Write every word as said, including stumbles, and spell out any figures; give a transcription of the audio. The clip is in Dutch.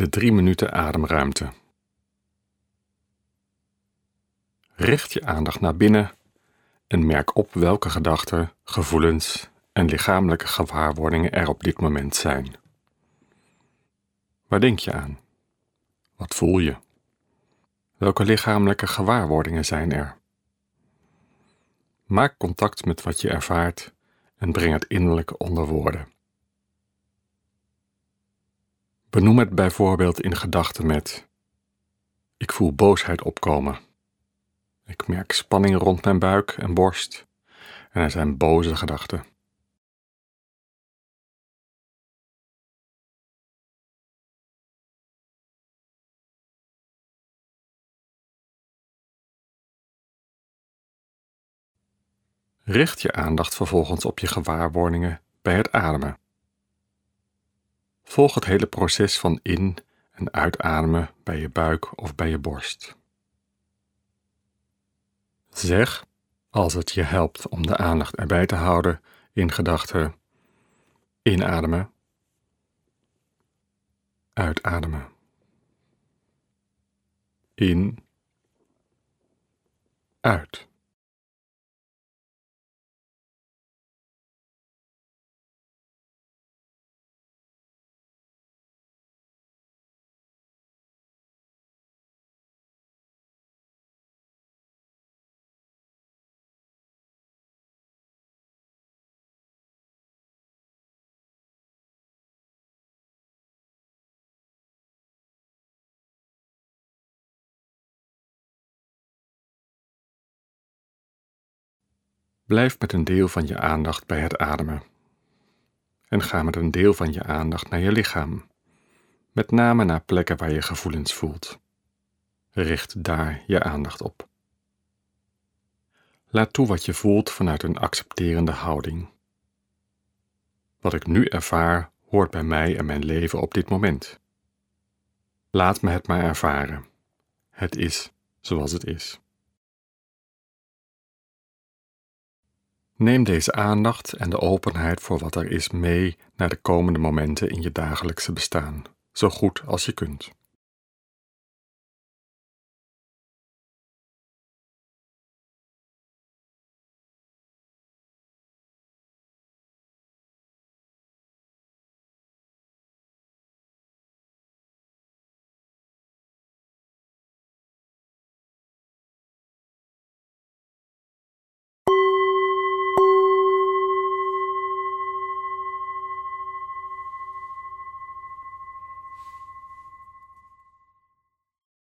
De drie minuten ademruimte. Richt je aandacht naar binnen en merk op welke gedachten, gevoelens en lichamelijke gewaarwordingen er op dit moment zijn. Waar denk je aan? Wat voel je? Welke lichamelijke gewaarwordingen zijn er? Maak contact met wat je ervaart en breng het innerlijk onder woorden. Benoem het bijvoorbeeld in gedachten met: ik voel boosheid opkomen. Ik merk spanning rond mijn buik en borst en er zijn boze gedachten. Richt je aandacht vervolgens op je gewaarwordingen bij het ademen. Volg het hele proces van in- en uitademen bij je buik of bij je borst. Zeg, als het je helpt om de aandacht erbij te houden, in gedachten: inademen, uitademen, in, uit. Blijf met een deel van je aandacht bij het ademen. En ga met een deel van je aandacht naar je lichaam, met name naar plekken waar je gevoelens voelt. Richt daar je aandacht op. Laat toe wat je voelt vanuit een accepterende houding. Wat ik nu ervaar, hoort bij mij en mijn leven op dit moment. Laat me het maar ervaren. Het is zoals het is. Neem deze aandacht en de openheid voor wat er is mee naar de komende momenten in je dagelijkse bestaan, zo goed als je kunt.